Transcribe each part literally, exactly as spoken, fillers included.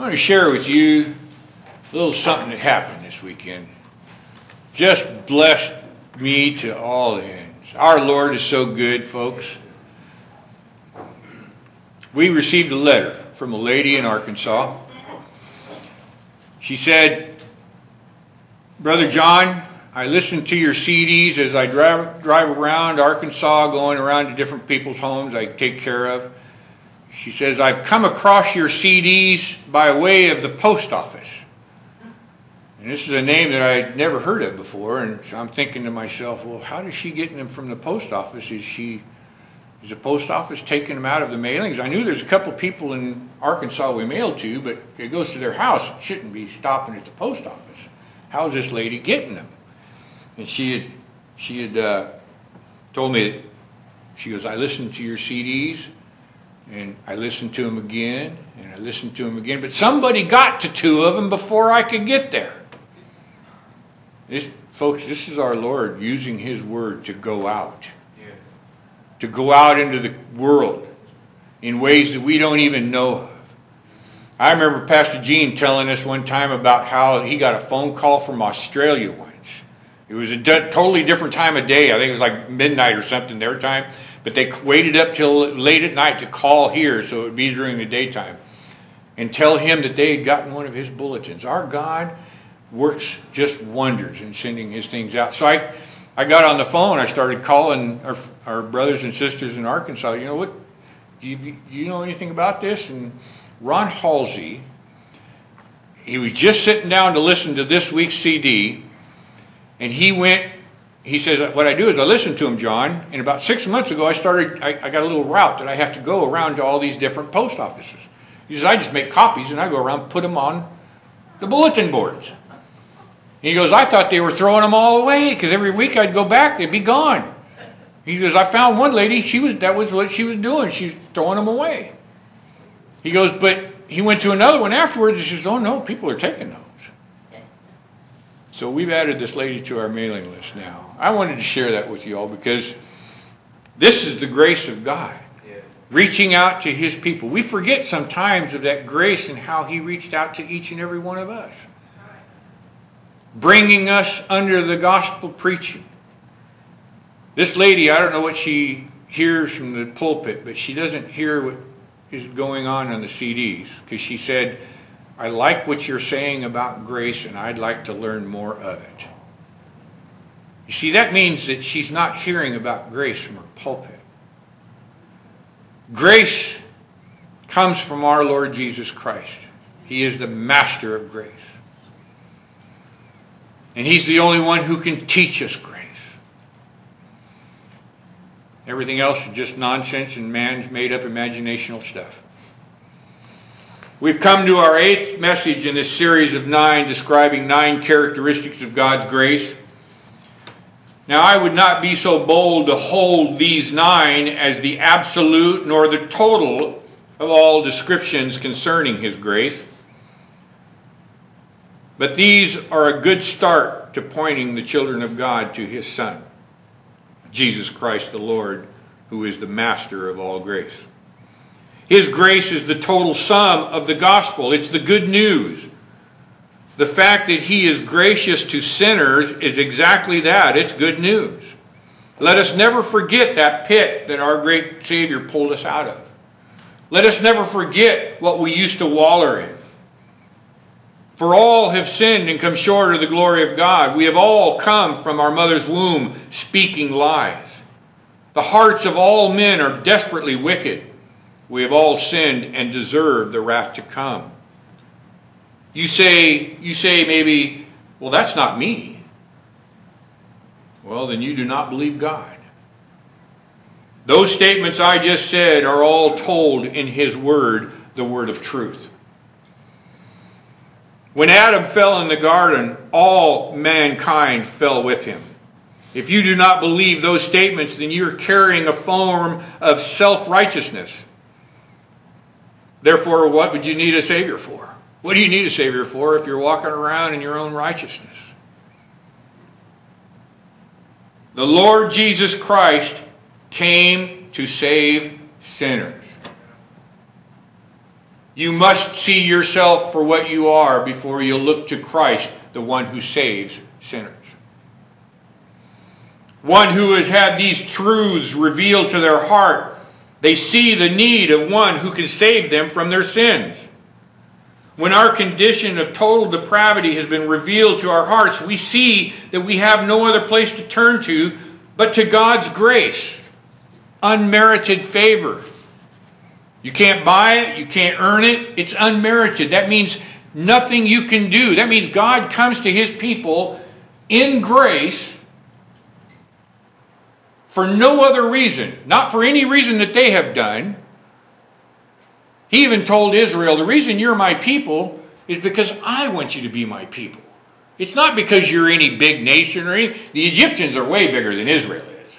want to share with you a little something that happened this weekend. Just blessed me to all ends. Our Lord is so good, folks. We received a letter from a lady in Arkansas. She said, Brother John, I listen to your C Ds as I drive, drive around Arkansas, going around to different people's homes I take care of. She says, I've come across your C Ds by way of the post office. And this is a name that I'd never heard of before, and so I'm thinking to myself, well, how does she get them from the post office? Is she, is the post office taking them out of the mailings? I knew there's a couple people in Arkansas we mailed to, but it goes to their house. It shouldn't be stopping at the post office. How is this lady getting them? And she had, she had uh, told me that, she goes, I listened to your C Ds, and I listened to them again, and I listened to them again, but somebody got to two of them before I could get there. This, folks, this is our Lord using His Word to go out. Yes. To go out into the world in ways that we don't even know of. I remember Pastor Gene telling us one time about how he got a phone call from Australia once. It was a d- totally different time of day. I think it was like midnight or something their time. But they waited up till late at night to call here, so it would be during the daytime, and tell him that they had gotten one of his bulletins. Our God works just wonders in sending His things out. So I, I got on the phone. I started calling our, our brothers and sisters in Arkansas. You know what? Do you, do you know anything about this? And Ron Halsey, he was just sitting down to listen to this week's C D, and he went. He says, what I do is I listen to him, John, and about six months ago I started, I, I got a little route that I have to go around to all these different post offices. He says, I just make copies and I go around and put them on the bulletin boards. And he goes, I thought they were throwing them all away because every week I'd go back, they'd be gone. He goes, I found one lady, she was that was what she was doing. She's throwing them away. He goes, but he went to another one afterwards and says, oh no, people are taking those. So we've added this lady to our mailing list now. I wanted to share that with you all because this is the grace of God. Yeah. Reaching out to His people. We forget sometimes of that grace and how He reached out to each and every one of us. Bringing us under the gospel preaching. This lady, I don't know what she hears from the pulpit, but she doesn't hear what is going on on the C Ds. Because she said, I like what you're saying about grace, and I'd like to learn more of it. You see, that means that she's not hearing about grace from her pulpit. Grace comes from our Lord Jesus Christ. He is the master of grace. And He's the only one who can teach us grace. Everything else is just nonsense and man's made-up imaginational stuff. We've come to our eighth message in this series of nine, describing nine characteristics of God's grace. Now, I would not be so bold to hold these nine as the absolute nor the total of all descriptions concerning His grace. But these are a good start to pointing the children of God to His Son, Jesus Christ the Lord, who is the master of all grace. His grace is the total sum of the gospel. It's the good news. The fact that He is gracious to sinners is exactly that. It's good news. Let us never forget that pit that our great Savior pulled us out of. Let us never forget what we used to waller in. For all have sinned and come short of the glory of God. We have all come from our mother's womb speaking lies. The hearts of all men are desperately wicked. We have all sinned and deserve the wrath to come. You say, you say maybe, well, that's not me. Well, then you do not believe God. Those statements I just said are all told in His Word, the Word of truth. When Adam fell in the garden, all mankind fell with him. If you do not believe those statements, then you're carrying a form of self-righteousness. Therefore, what would you need a Savior for? What do you need a Savior for if you're walking around in your own righteousness? The Lord Jesus Christ came to save sinners. You must see yourself for what you are before you look to Christ, the one who saves sinners. One who has had these truths revealed to their heart. They see the need of one who can save them from their sins. When our condition of total depravity has been revealed to our hearts, we see that we have no other place to turn to but to God's grace. Unmerited favor. You can't buy it. You can't earn it. It's unmerited. That means nothing you can do. That means God comes to His people in grace for no other reason. Not for any reason that they have done. He even told Israel, the reason you're my people is because I want you to be my people. It's not because you're any big nation or any. The Egyptians are way bigger than Israel is.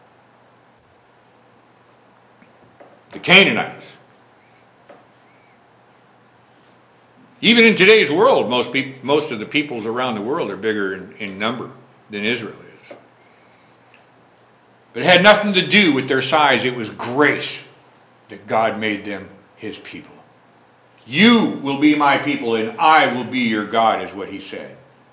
The Canaanites. Even in today's world, most people, most of the peoples around the world are bigger in, in number than Israel is. But it had nothing to do with their size. It was grace that God made them His people. You will be my people and I will be your God, is what He said.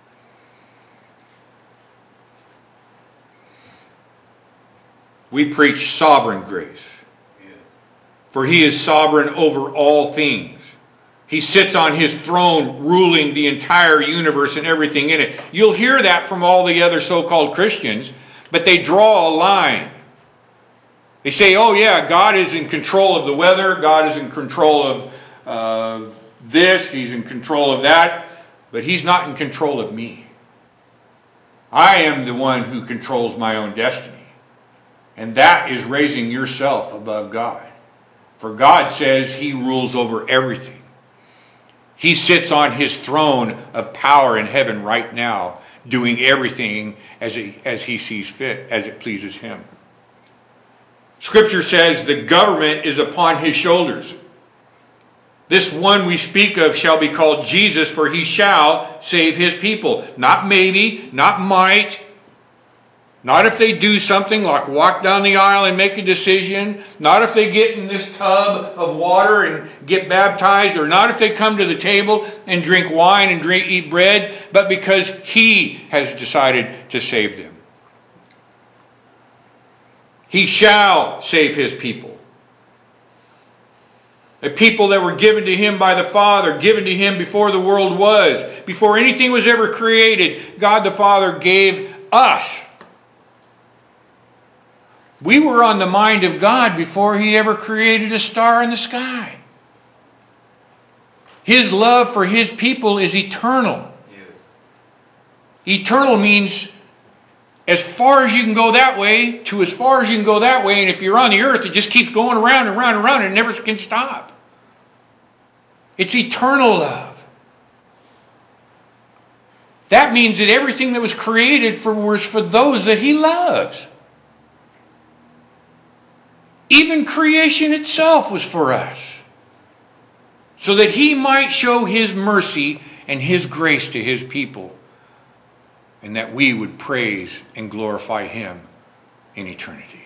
We preach sovereign grace. For He is sovereign over all things. He sits on His throne ruling the entire universe and everything in it. You'll hear that from all the other so-called Christians, but they draw a line. They say, oh yeah, God is in control of the weather. God is in control of uh, this. He's in control of that. But He's not in control of me. I am the one who controls my own destiny. And that is raising yourself above God. For God says He rules over everything. He sits on His throne of power in heaven right now, doing everything as he, as he sees fit, as it pleases Him. Scripture says the government is upon His shoulders. This one we speak of shall be called Jesus, for He shall save His people. Not maybe, not might, not if they do something like walk down the aisle and make a decision, not if they get in this tub of water and get baptized, or not if they come to the table and drink wine and drink, eat bread, but because He has decided to save them. He shall save His people. A people that were given to Him by the Father, given to Him before the world was. Before anything was ever created, God the Father gave us. We were on the mind of God before He ever created a star in the sky. His love for His people is eternal. Eternal means as far as you can go that way to as far as you can go that way. And if you're on the earth, it just keeps going around and around and around and it never can stop. It's eternal love. That means that everything that was created for was for those that He loves. Even creation itself was for us. So that He might show His mercy and His grace to His people. And that we would praise and glorify Him in eternity.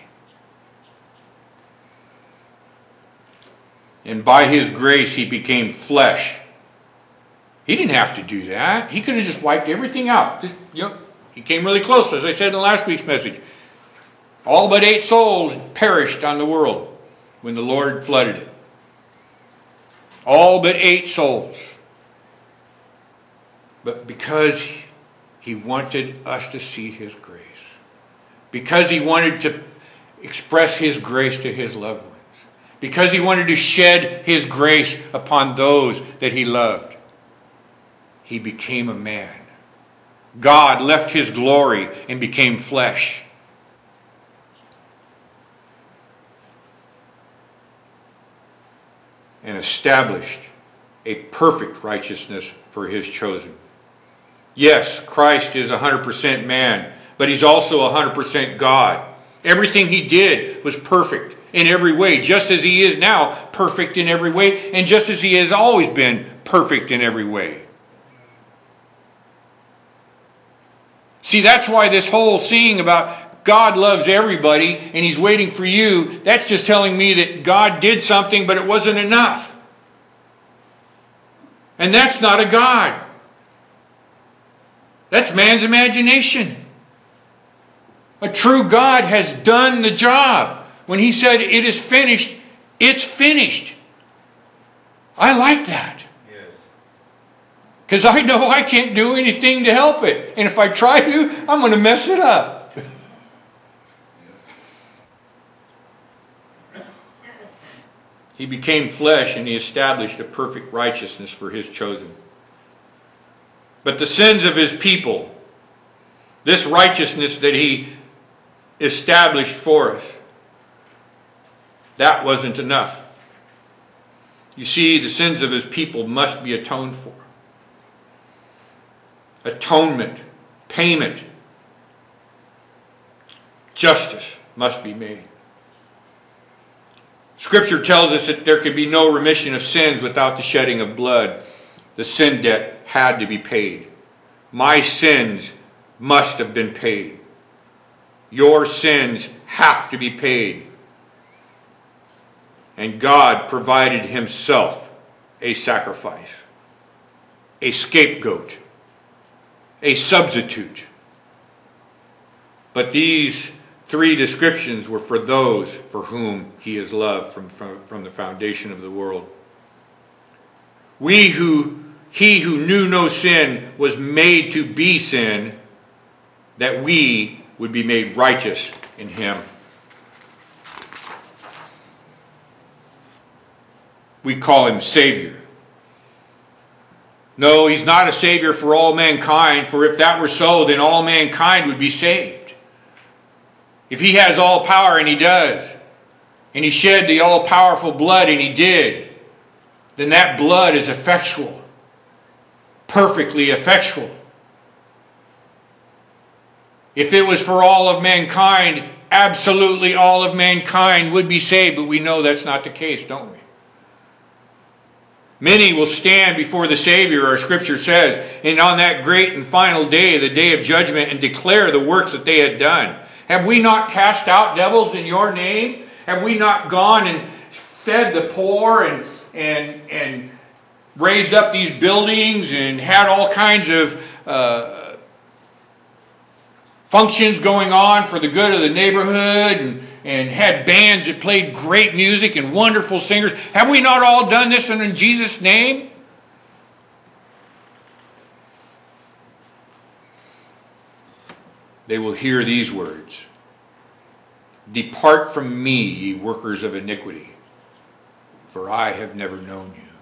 And by His grace He became flesh. He didn't have to do that. He could have just wiped everything out. Just, you know, He came really close, as I said in last week's message. All but eight souls perished on the world when the Lord flooded it. All but eight souls. But because He wanted us to see His grace. Because He wanted to express His grace to His loved ones. Because He wanted to shed His grace upon those that He loved. He became a man. God left His glory and became flesh. And established a perfect righteousness for His chosen. Yes, Christ is one hundred percent man, but He's also one hundred percent God. Everything He did was perfect in every way, just as He is now perfect in every way, and just as He has always been perfect in every way. See, that's why this whole thing about God loves everybody and He's waiting for you, that's just telling me that God did something, but it wasn't enough. And that's not a God. That's man's imagination. A true God has done the job. When He said, it is finished, it's finished. I like that. Because I know I can't do anything to help it. And if I try to, I'm going to mess it up. He became flesh and He established a perfect righteousness for His chosen. But the sins of His people, this righteousness that He established for us, that wasn't enough. You see, the sins of His people must be atoned for. Atonement, payment, justice must be made. Scripture tells us that there could be no remission of sins without the shedding of blood. The sin debt had to be paid. My sins must have been paid. Your sins have to be paid. And God provided Himself a sacrifice, a scapegoat, a substitute. But these three descriptions were for those for whom He is loved from, from, from the foundation of the world. We who, He who knew no sin was made to be sin, that we would be made righteous in Him. We call Him Savior. No, He's not a Savior for all mankind, for if that were so, then all mankind would be saved. If He has all power, and He does, and He shed the all-powerful blood, and He did, then that blood is effectual, perfectly effectual. If it was for all of mankind, absolutely all of mankind would be saved, but we know that's not the case, don't we? Many will stand before the Savior, our Scripture says, and on that great and final day, the day of judgment, and declare the works that they had done. Have we not cast out devils in your name? Have we not gone and fed the poor and, and, and raised up these buildings and had all kinds of uh, functions going on for the good of the neighborhood and and had bands that played great music and wonderful singers? Have we not all done this in Jesus' name? They will hear these words. Depart from me, ye workers of iniquity, for I have never known you.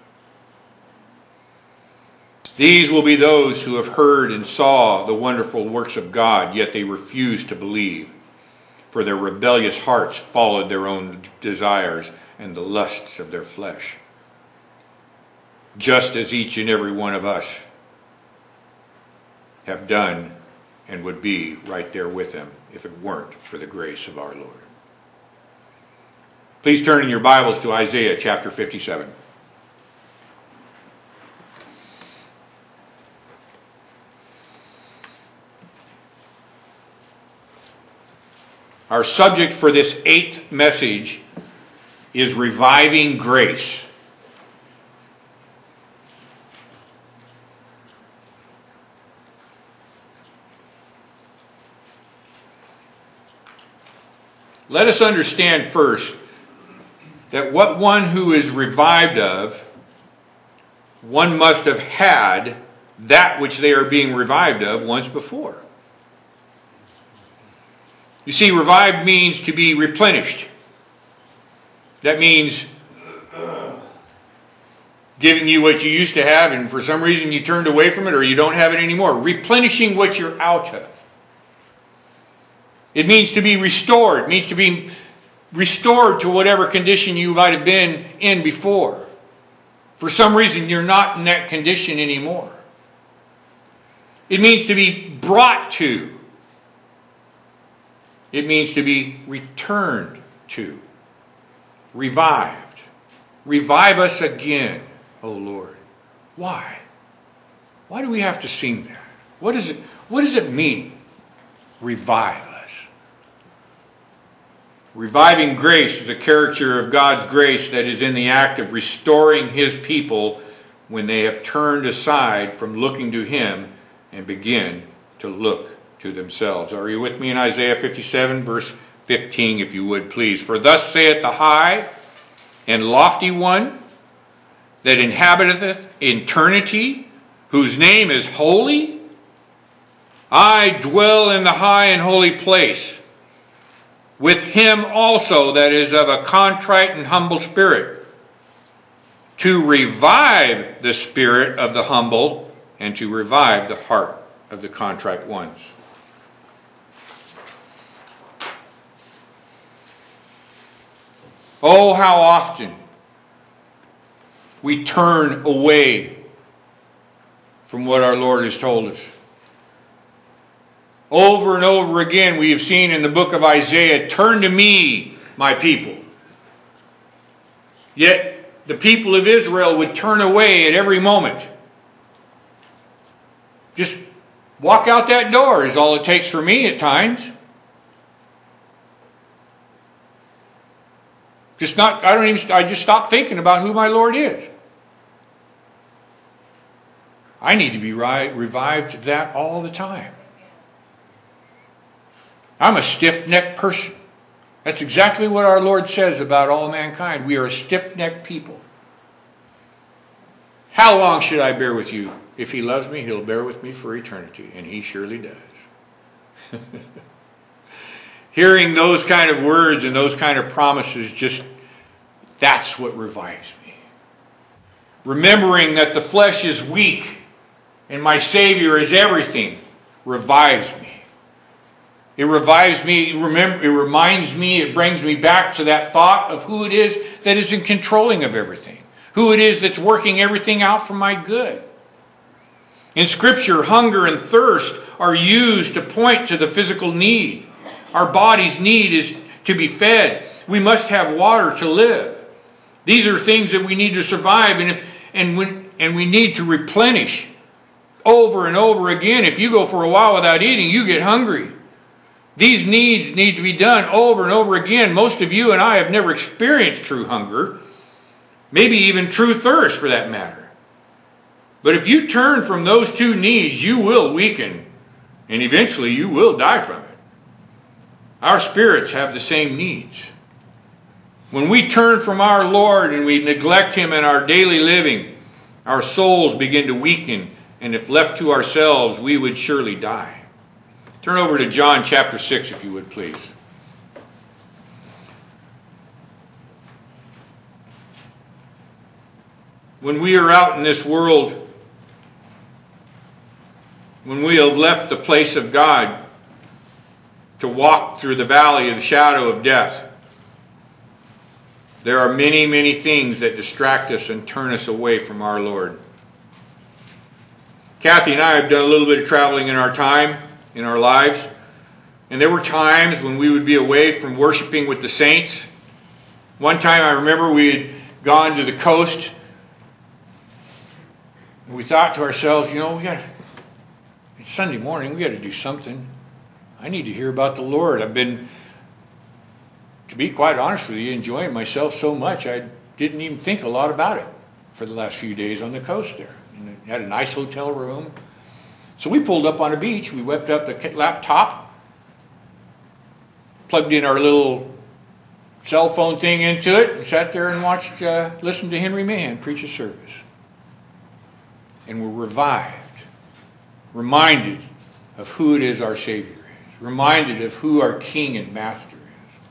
These will be those who have heard and saw the wonderful works of God, yet they refuse to believe. For their rebellious hearts followed their own desires and the lusts of their flesh. Just as each and every one of us have done and would be right there with them if it weren't for the grace of our Lord. Please turn in your Bibles to Isaiah chapter fifty-seven. Our subject for this eighth message is reviving grace. Let us understand first that what one who is revived of, one must have had that which they are being revived of once before. You see, revived means to be replenished. That means giving you what you used to have and for some reason you turned away from it or you don't have it anymore. Replenishing what you're out of. It means to be restored. It means to be restored to whatever condition you might have been in before. For some reason you're not in that condition anymore. It means to be brought to. It means to be returned to, revived. Revive us again, O Lord. Why? Why do we have to sing that? What is it, what does it mean, revive us? Reviving grace is a character of God's grace that is in the act of restoring His people when they have turned aside from looking to him and begin to look to themselves. Are you with me in Isaiah fifty-seven, verse fifteen, if you would, please? For thus saith the high and lofty one that inhabiteth eternity, whose name is holy. I dwell in the high and holy place, with him also that is of a contrite and humble spirit, to revive the spirit of the humble, and to revive the heart of the contrite ones. Oh, how often we turn away from what our Lord has told us. Over and over again we have seen in the book of Isaiah, turn to me, my people. Yet the people of Israel would turn away at every moment. Just walk out that door is all it takes for me at times. Just not, I don't even, I just stop thinking about who my Lord is. I need to be revived of that all the time. I'm a stiff-necked person. That's exactly what our Lord says about all mankind. We are a stiff-necked people. How long should I bear with you? If he loves me, he'll bear with me for eternity. And he surely does. Hearing those kind of words and those kind of promises, just, that's what revives me. Remembering that the flesh is weak and my Savior is everything, revives me. It revives me, remember, it reminds me, it brings me back to that thought of who it is that is in controlling of everything. Who it is that's working everything out for my good. In Scripture, hunger and thirst are used to point to the physical need. Our body's need is to be fed. We must have water to live. These are things that we need to survive, and if, and when, and we need to replenish over and over again. If you go for a while without eating, you get hungry. These needs need to be done over and over again. Most of you and I have never experienced true hunger, maybe even true thirst for that matter. But if you turn from those two needs, you will weaken, and eventually you will die from it. Our spirits have the same needs. When we turn from our Lord and we neglect him in our daily living, our souls begin to weaken, and if left to ourselves, we would surely die. Turn over to John chapter six, if you would, please. When we are out in this world, when we have left the place of God to walk through the valley of the shadow of death, there are many, many things that distract us and turn us away from our Lord. Kathy and I have done a little bit of traveling in our time, in our lives, and there were times when we would be away from worshiping with the saints. One time I remember we had gone to the coast, and we thought to ourselves, you know, we got, it's Sunday morning, we got to do something. I need to hear about the Lord. I've been, to be quite honest with you, enjoying myself so much, I didn't even think a lot about it for the last few days on the coast there. And we had a nice hotel room. So we pulled up on a beach. We whipped up the laptop, plugged in our little cell phone thing into it, and sat there and watched, uh, listened to Henry Mahan preach a service. And were revived, reminded of who it is our Savior is, reminded of who our King and Master is.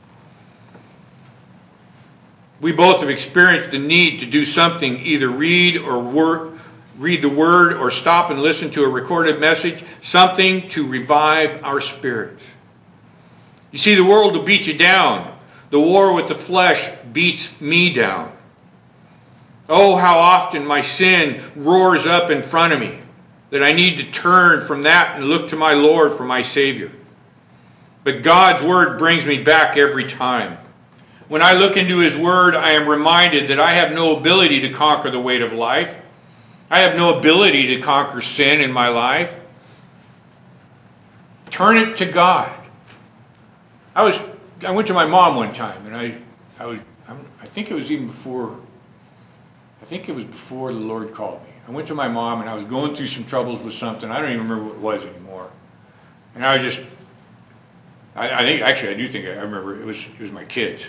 We both have experienced the need to do something, either read or work, read the Word or stop and listen to a recorded message, something to revive our spirits. You see, the world will beat you down. The war with the flesh beats me down. Oh, how often my sin roars up in front of me, that I need to turn from that and look to my Lord for my Savior. But God's Word brings me back every time. When I look into His Word, I am reminded that I have no ability to conquer the weight of life. I have no ability to conquer sin in my life. Turn it to God. I was I went to my mom one time, and I I was I think it was even before I think it was before the Lord called me. I went to my mom and I was going through some troubles with something. I don't even remember what it was anymore. And I was just, I, I think, actually I do think I remember it was, it was my kids.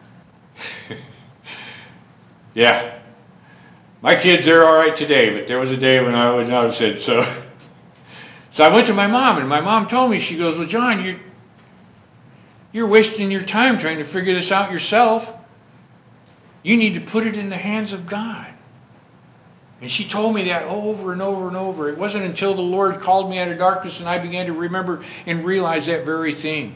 Yeah. My kids, they're all right today, but there was a day when I was not said so. So I went to my mom, and my mom told me, she goes, well, John, you're, you're wasting your time trying to figure this out yourself. You need to put it in the hands of God. And she told me that over and over and over. It wasn't until the Lord called me out of darkness and I began to remember and realize that very thing.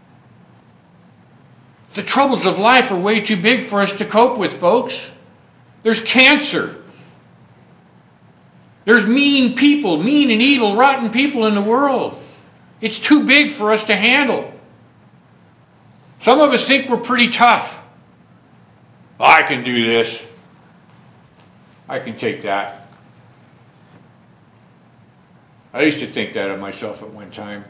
The troubles of life are way too big for us to cope with, folks. There's cancer. There's mean people, mean and evil, rotten people in the world. It's too big for us to handle. Some of us think we're pretty tough. I can do this. I can take that. I used to think that of myself at one time.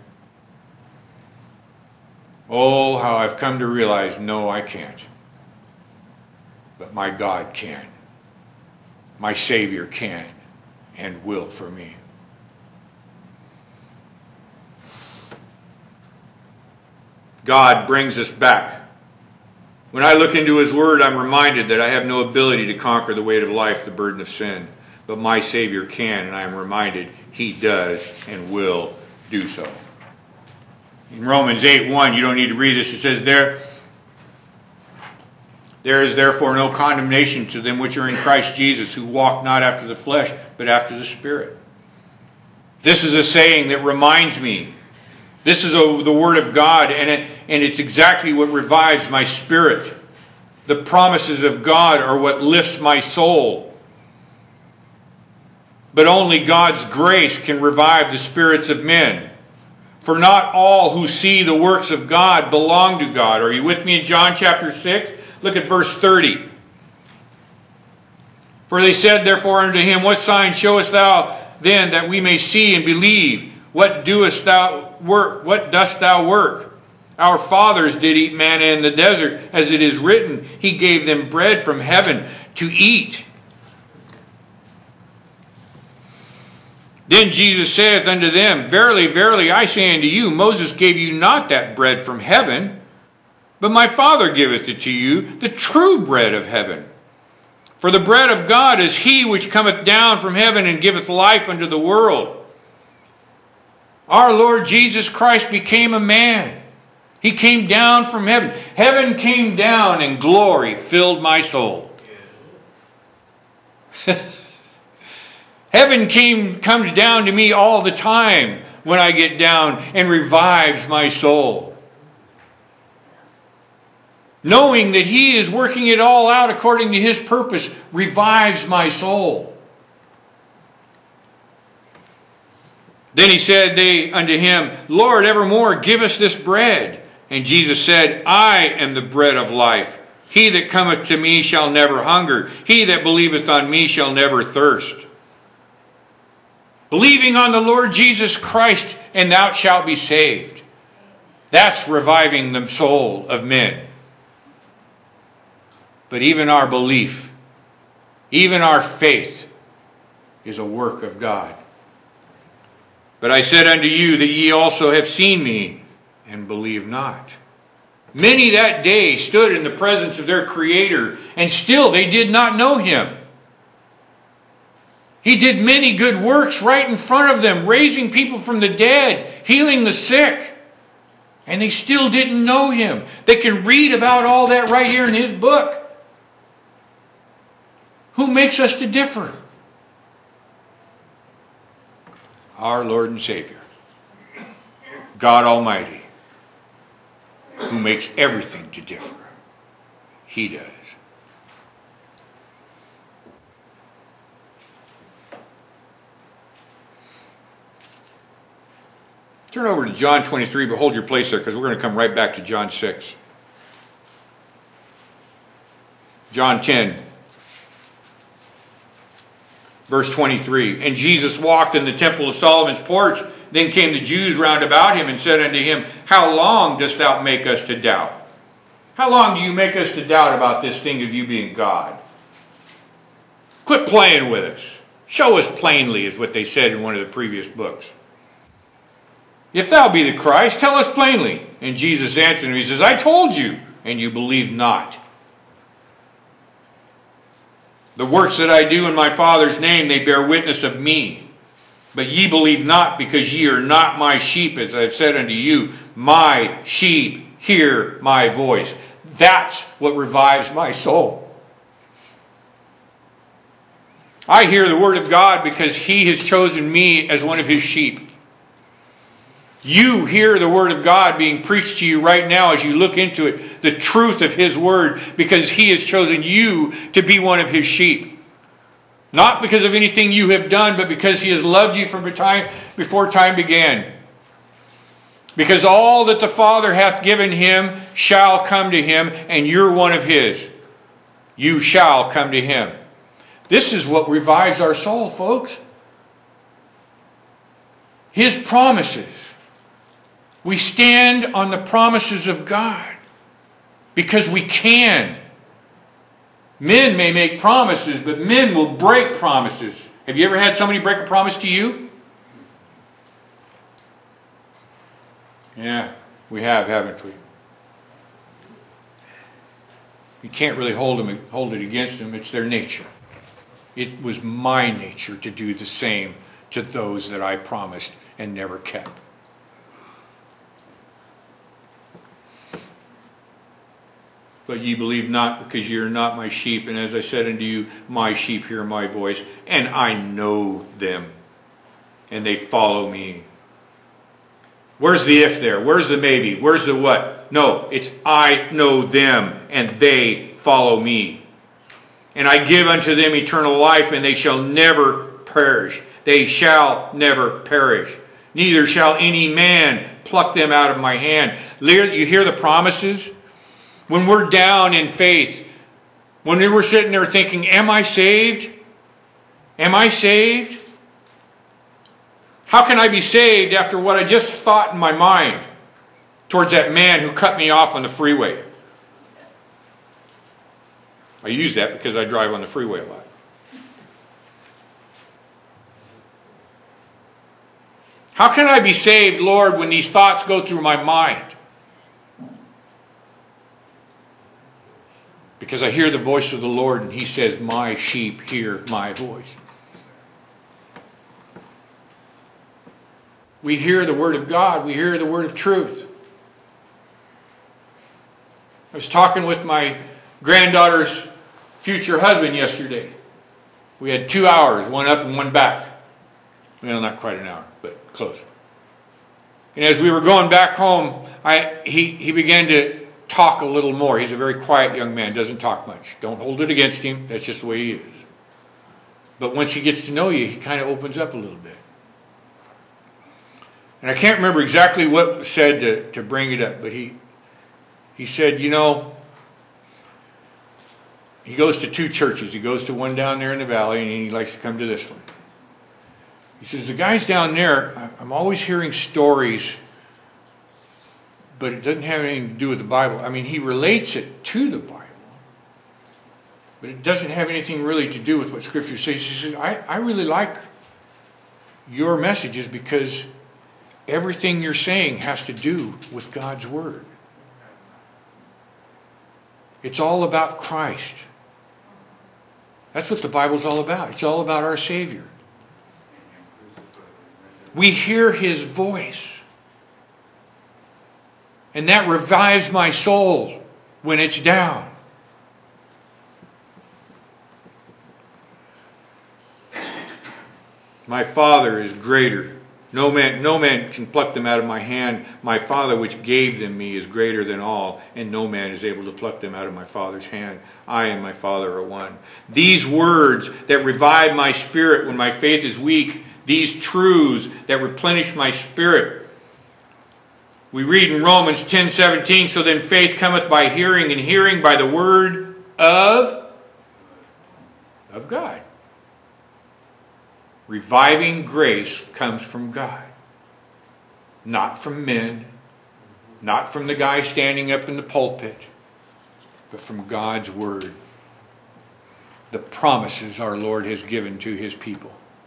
Oh, how I've come to realize, no, I can't. But my God can. My Savior can and will for me. God brings us back. When I look into His Word, I'm reminded that I have no ability to conquer the weight of life, the burden of sin. But my Savior can, and I am reminded He does and will do so. In Romans eight one, you don't need to read this, it says there, there is therefore no condemnation to them which are in Christ Jesus, who walk not after the flesh, but after the Spirit. This is a saying that reminds me. This is a, the Word of God, and, it, and it's exactly what revives my spirit. The promises of God are what lifts my soul. But only God's grace can revive the spirits of men. For not all who see the works of God belong to God. Are you with me in John chapter six? Look at verse thirty. For they said therefore unto him, what sign showest thou then that we may see and believe? What doest thou work? What dost thou work? Our fathers did eat manna in the desert, as it is written, He gave them bread from heaven to eat. Then Jesus saith unto them, Verily, verily, I say unto you, Moses gave you not that bread from heaven, but my Father giveth it to you, the true bread of heaven. For the bread of God is He which cometh down from heaven and giveth life unto the world. Our Lord Jesus Christ became a man. He came down from heaven. Heaven came down and glory filled my soul. Heaven came, comes down to me all the time when I get down and revives my soul. Knowing that He is working it all out according to His purpose revives my soul. Then he said they unto him, Lord, evermore give us this bread. And Jesus said, I am the bread of life. He that cometh to me shall never hunger. He that believeth on me shall never thirst. Believing on the Lord Jesus Christ, and thou shalt be saved. That's reviving the soul of men. But even our belief, even our faith, is a work of God. But I said unto you that ye also have seen me, and believe not. Many that day stood in the presence of their Creator, and still they did not know Him. He did many good works right in front of them, raising people from the dead, healing the sick. And they still didn't know Him. They can read about all that right here in His book. Who makes us to differ? Our Lord and Savior, God Almighty, who makes everything to differ. He does. Turn over to John twenty-three, but hold your place there because we're going to come right back to John six. John ten. Verse twenty-three, and Jesus walked in the temple of Solomon's porch. Then came the Jews round about him and said unto him, How long dost thou make us to doubt? How long do you make us to doubt about this thing of you being God? Quit playing with us. Show us plainly, is what they said in one of the previous books. If thou be the Christ, tell us plainly. And Jesus answered him, he says, I told you, and you believe not. The works that I do in my Father's name, they bear witness of me. But ye believe not, because ye are not my sheep, as I have said unto you. My sheep hear my voice. That's what revives my soul. I hear the word of God because he has chosen me as one of his sheep. You hear the word of God being preached to you right now as you look into it, the truth of his word, because he has chosen you to be one of his sheep. Not because of anything you have done, but because he has loved you from time before time began. Because all that the Father hath given him shall come to him, and you're one of his. You shall come to him. This is what revives our soul, folks. His promises. We stand on the promises of God because we can. Men may make promises, but men will break promises. Have you ever had somebody break a promise to you? Yeah, we have, haven't we? You can't really hold them, hold it against them. It's their nature. It was my nature to do the same to those that I promised and never kept. But ye believe not, because ye are not my sheep. And as I said unto you, my sheep hear my voice, and I know them, and they follow me. Where's the if there? Where's the maybe? Where's the what? No, it's I know them, and they follow me. And I give unto them eternal life, and they shall never perish. They shall never perish. Neither shall any man pluck them out of my hand. You hear the promises? When we're down in faith, when we were sitting there thinking, am I saved? Am I saved? How can I be saved after what I just thought in my mind towards that man who cut me off on the freeway? I use that because I drive on the freeway a lot. How can I be saved, Lord, when these thoughts go through my mind? Because I hear the voice of the Lord, and he says, my sheep hear my voice. We hear the word of God. We hear the word of truth. I was talking with my granddaughter's future husband yesterday. We had two hours, one up and one back. Well, not quite an hour, but close. And as we were going back home, I he, he began to talk a little more. He's a very quiet young man, doesn't talk much. Don't hold it against him. That's just the way he is. But once he gets to know you, he kind of opens up a little bit. And I can't remember exactly what was said to, to bring it up, but he he said, you know, he goes to two churches. He goes to one down there in the valley, and he likes to come to this one. He says, the guys down there, I'm always hearing stories, but it doesn't have anything to do with the Bible. I mean, he relates it to the Bible, but it doesn't have anything really to do with what Scripture says. He says, I, I really like your messages because everything you're saying has to do with God's Word. It's all about Christ. That's what the Bible's all about. It's all about our Savior. We hear his voice. And that revives my soul when it's down. My Father is greater. No man, no man can pluck them out of my hand. My Father which gave them me is greater than all, and no man is able to pluck them out of my Father's hand. I and my Father are one. These words that revive my spirit when my faith is weak, these truths that replenish my spirit. We read in Romans ten seventeen, so then faith cometh by hearing, and hearing by the word of, of God. Reviving grace comes from God. Not from men. Not from the guy standing up in the pulpit. But from God's Word. the promises our Lord has given to his people.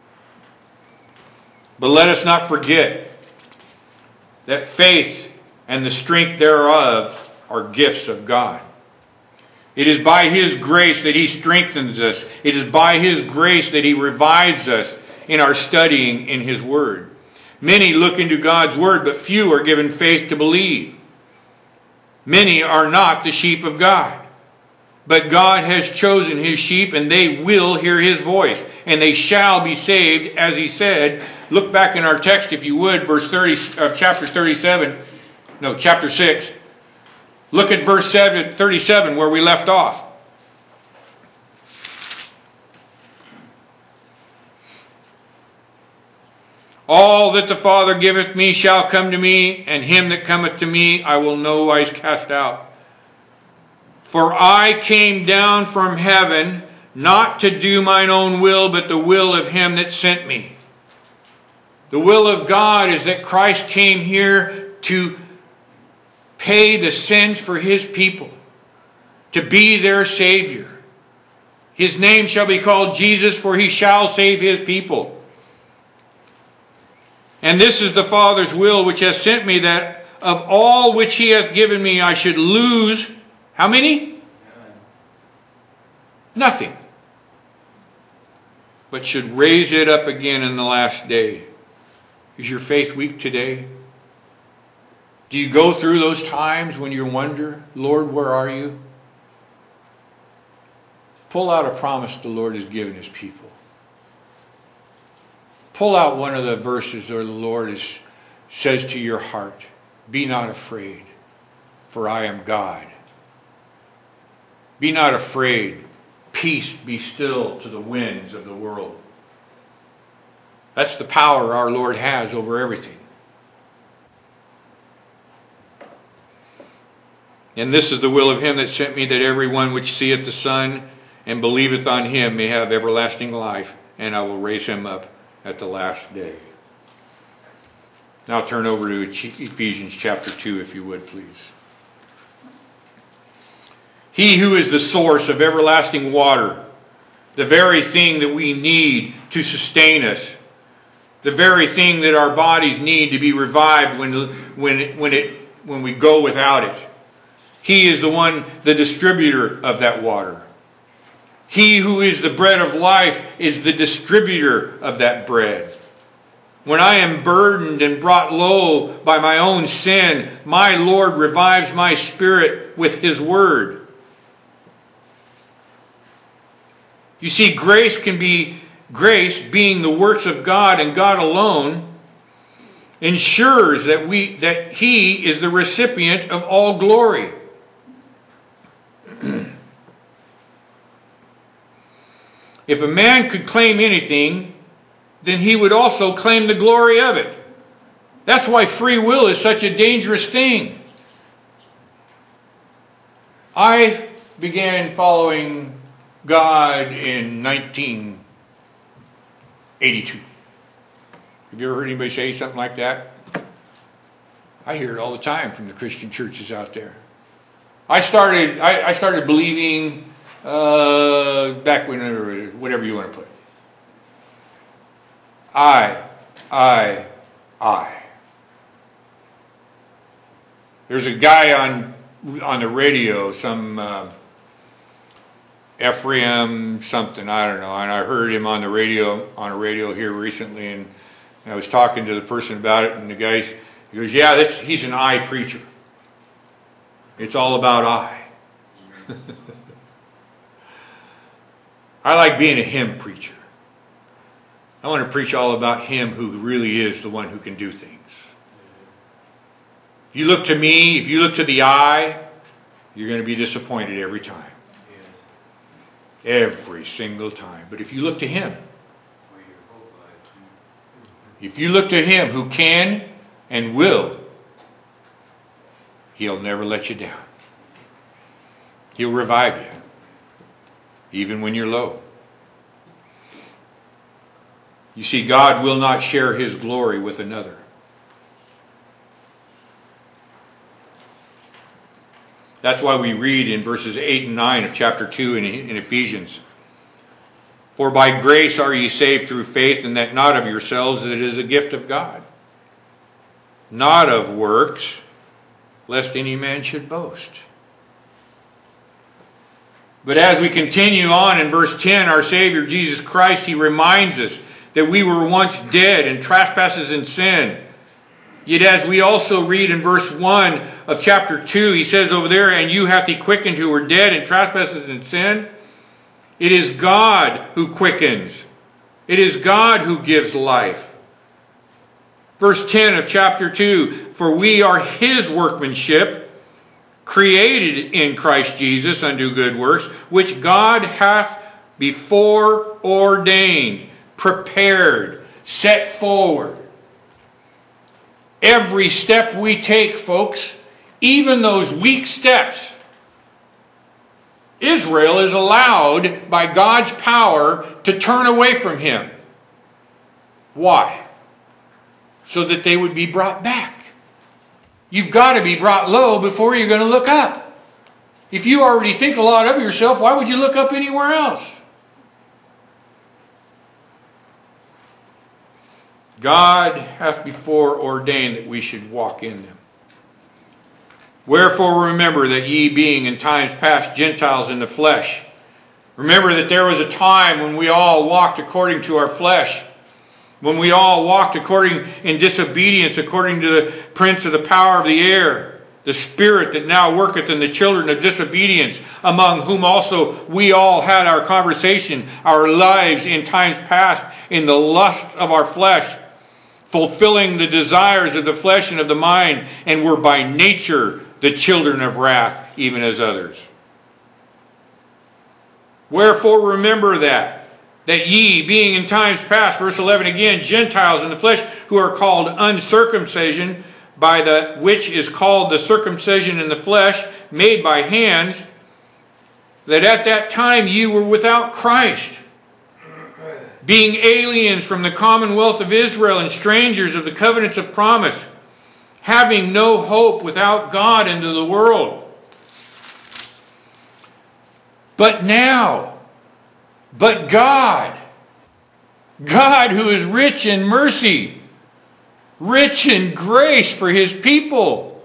But let us not forget that faith and the strength thereof are gifts of God. It is by his grace that he strengthens us. It is by his grace that he revives us in our studying in his word. Many look into God's word, but few are given faith to believe. Many are not the sheep of God. But God has chosen his sheep, and they will hear his voice, and they shall be saved, as he said. Look back in our text, if you would, verse thirty of chapter thirty-seven. No, chapter six. Look at verse thirty-seven, where we left off. All that the Father giveth me shall come to me, and him that cometh to me I will no wise cast out. For I came down from heaven, not to do mine own will, but the will of him that sent me. The will of God is that Christ came here to pay the sins for his people, to be their Savior. His name shall be called Jesus, for he shall save his people. And this is the Father's will which hath sent me, that of all which he hath given me I should lose, how many? Nothing. But should raise it up again in the last day. Is your faith weak today? Do you go through those times when you wonder, Lord, where are you? Pull out a promise the Lord has given his people. Pull out one of the verses where the Lord is, says to your heart, be not afraid, for I am God. Be not afraid. Peace be still to the winds of the world. That's the power our Lord has over everything. And this is the will of him that sent me, that every one which seeth the Son and believeth on him may have everlasting life, and I will raise him up at the last day. Now turn over to Ephesians chapter two, if you would, please. He who is the source of everlasting water, the very thing that we need to sustain us, the very thing that our bodies need to be revived when, when, when, it, when we go without it. He is the one, the distributor of that water. He who is the bread of life is the distributor of that bread. When I am burdened and brought low by my own sin, my Lord revives my spirit with his word. You see, grace can be, grace being the works of God and God alone, ensures that we that he is the recipient of all glory. If a man could claim anything, then he would also claim the glory of it. That's why free will is such a dangerous thing. I began following God in nineteen eighty-two. Have you ever heard anybody say something like that? I hear it all the time from the Christian churches out there. I started I, I started believing uh, back when, whatever you want to put. I, I, I. There's a guy on on the radio, some uh, Ephraim something, I don't know, and I heard him on the radio, on a radio here recently, and I was talking to the person about it, and the guy, he goes, yeah, that's, he's an I preacher. It's all about I. I like being a him preacher. I want to preach all about him who really is the one who can do things. If you look to me, if you look to the I, you're going to be disappointed every time. Every single time. But if you look to him, if you look to him who can and will, he'll never let you down. He'll revive you, even when you're low. You see, God will not share his glory with another. That's why we read in verses eight and nine of chapter two in, in Ephesians, For by grace are ye saved through faith, and that not of yourselves, it is a gift of God. Not of works, lest any man should boast. But as we continue on in verse ten, our Savior Jesus Christ, He reminds us that we were once dead in trespasses and sin. Yet as we also read in verse one of chapter two, He says over there, and you hath He quickened who were dead in trespasses and sin. It is God who quickens. It is God who gives life. Verse ten of chapter two, for we are His workmanship, created in Christ Jesus unto good works, which God hath before ordained, prepared, set forward. Every step we take, folks, even those weak steps, Israel is allowed by God's power to turn away from Him. Why? So that they would be brought back. You've got to be brought low before you're going to look up. If you already think a lot of yourself, why would you look up anywhere else? God hath before ordained that we should walk in them. Wherefore remember that ye being in times past Gentiles in the flesh. Remember that there was a time when we all walked according to our flesh. When we all walked according in disobedience, according to the prince of the power of the air, the spirit that now worketh in the children of disobedience, among whom also we all had our conversation, our lives in times past, in the lust of our flesh, fulfilling the desires of the flesh and of the mind, and were by nature the children of wrath, even as others. Wherefore remember that, that ye, being in times past, verse eleven again, Gentiles in the flesh, who are called uncircumcision, by the which is called the circumcision in the flesh, made by hands, that at that time ye were without Christ, being aliens from the commonwealth of Israel and strangers of the covenants of promise, having no hope without God into the world. But now, but God, God who is rich in mercy, rich in grace for His people.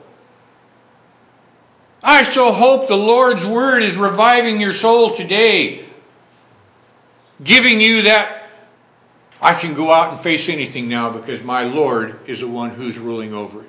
I so hope the Lord's Word is reviving your soul today, giving you that, I can go out and face anything now because my Lord is the one who's ruling over it.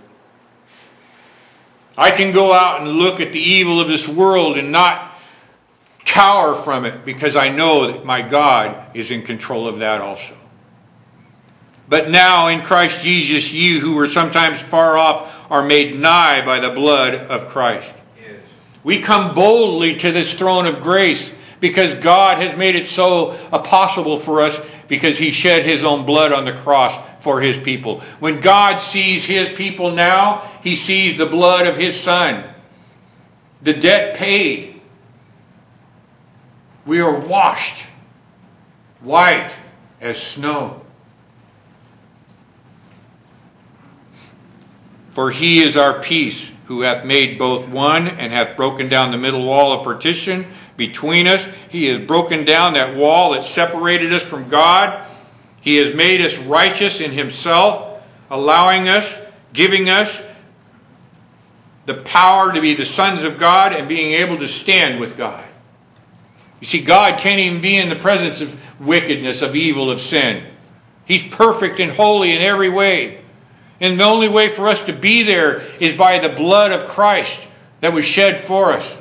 I can go out and look at the evil of this world and not cower from it because I know that my God is in control of that also. But now in Christ Jesus, you who were sometimes far off are made nigh by the blood of Christ. Yes. We come boldly to this throne of grace because God has made it so possible for us because He shed His own blood on the cross for His people. When God sees His people now, He sees the blood of His Son. The debt paid. We are washed white as snow. For He is our peace, who hath made both one, and hath broken down the middle wall of partition between us. He has broken down that wall that separated us from God. He has made us righteous in Himself, allowing us, giving us the power to be the sons of God and being able to stand with God. You see, God can't even be in the presence of wickedness, of evil, of sin. He's perfect and holy in every way. And the only way for us to be there is by the blood of Christ that was shed for us.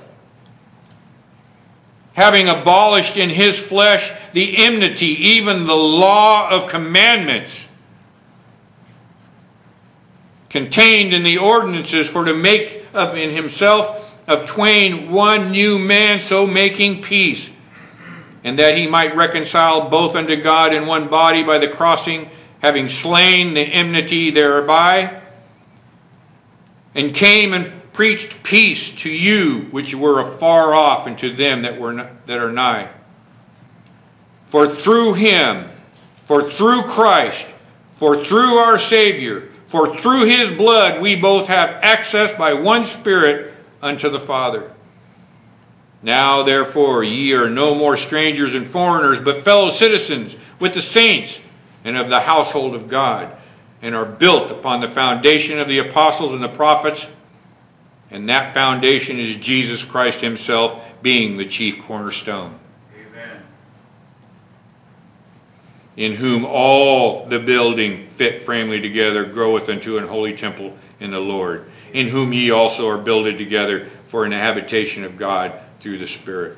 Having abolished in His flesh the enmity, even the law of commandments contained in the ordinances, for to make of in Himself of twain one new man, so making peace, and that He might reconcile both unto God in one body by the crossing, having slain the enmity thereby, and came and preached peace to you which were afar off, and to them that were that are nigh. For through Him, for through Christ, for through our Savior, for through His blood we both have access by one Spirit unto the Father. Now therefore ye are no more strangers and foreigners, but fellow citizens with the saints and of the household of God, and are built upon the foundation of the apostles and the prophets, and that foundation is Jesus Christ himself, being the chief cornerstone. Amen. In whom all the building fit framely together groweth unto an holy temple in the Lord, in whom ye also are builded together for an habitation of God through the Spirit.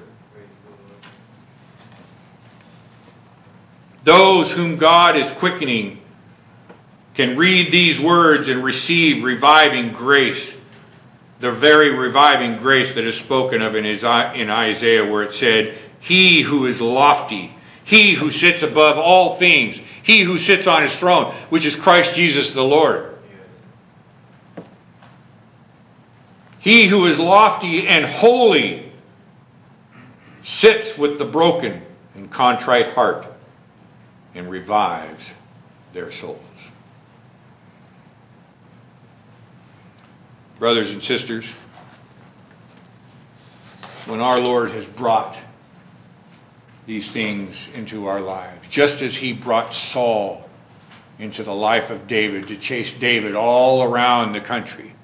Those whom God is quickening can read these words and receive reviving grace. The very reviving grace that is spoken of in Isaiah, where it said, He who is lofty, He who sits above all things, He who sits on His throne, which is Christ Jesus the Lord. He who is lofty and holy sits with the broken and contrite heart and revives their souls. Brothers and sisters, when our Lord has brought these things into our lives, just as He brought Saul into the life of David to chase David all around the country,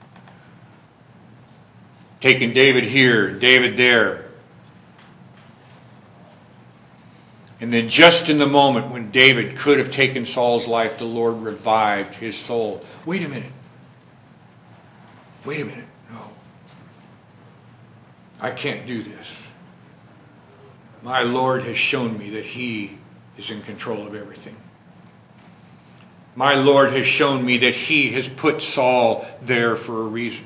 taking David here, David there, and then just in the moment when David could have taken Saul's life, the Lord revived his soul. Wait a minute. Wait a minute. No. I can't do this. My Lord has shown me that He is in control of everything. My Lord has shown me that He has put Saul there for a reason.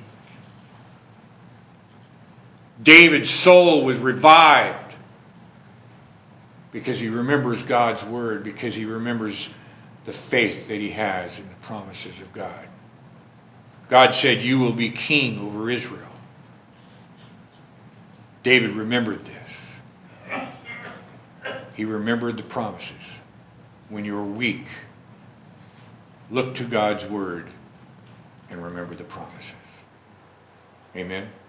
David's soul was revived because he remembers God's word, because he remembers the faith that he has in the promises of God. God said, you will be king over Israel. David remembered this. He remembered the promises. When you're weak, look to God's word and remember the promises. Amen.